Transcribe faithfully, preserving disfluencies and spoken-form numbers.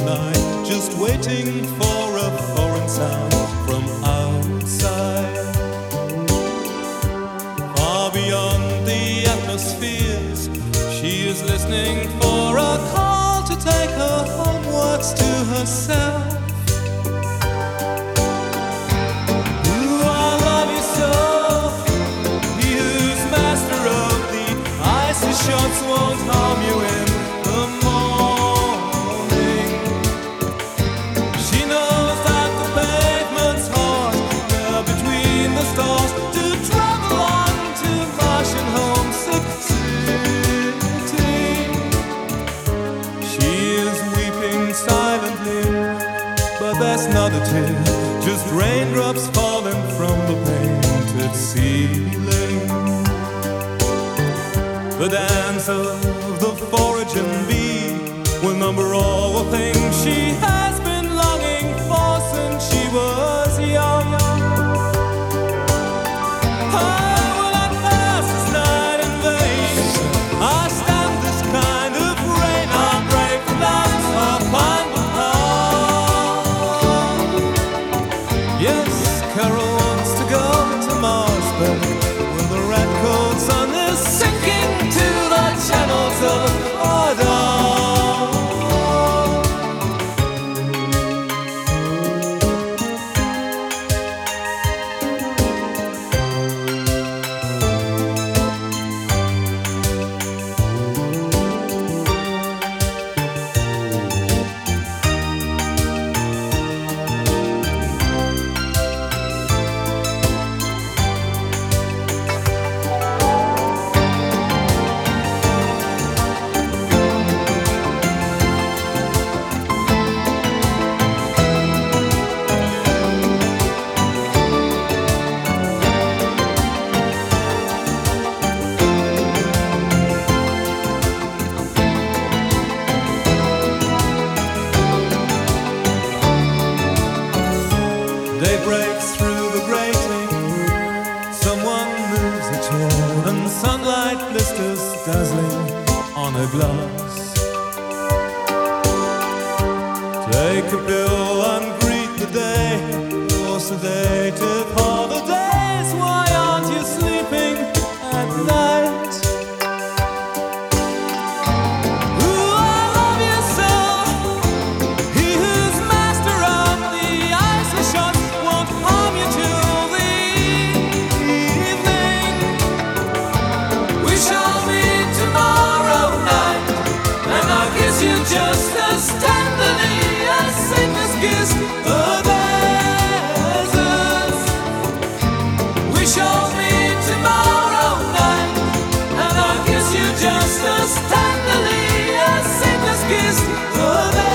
night, just waiting for a foreign sound from outside. Far beyond the atmospheres, she is listening for a call to take her homewards to herself. Ooh, I love you so. He who's master of the icy shots won't harm you in the morning. She knows that the pavement's hard, there between the stars, to travel on to Martian homesick city. She is weeping silently, but there's not a tear, just raindrops falling from the painted ceiling. The dance of the foraging bee will number all the things she has been longing for since she was young. Oh, will I pass this night in vain? I stand this kind of rain, I pray for love's upon the heart. Yes, Carol wants to go to Mars, but when the red cold sun is sinking to the channels of order. Day breaks through the grating, someone moves a chair, and sunlight blisters dazzling on her glass. Take a pill and greet the day, you're sedated for the days. Why aren't you sleeping at night? Ooh, I love you so. He who's master of the icy shots won't harm you till the evening. We shall meet tomorrow night, and I'll kiss you just as tenderly as Satan's kissed the deserts. We shall meet tomorrow night, and I'll kiss you just as tenderly as Satan's kissed the deserts.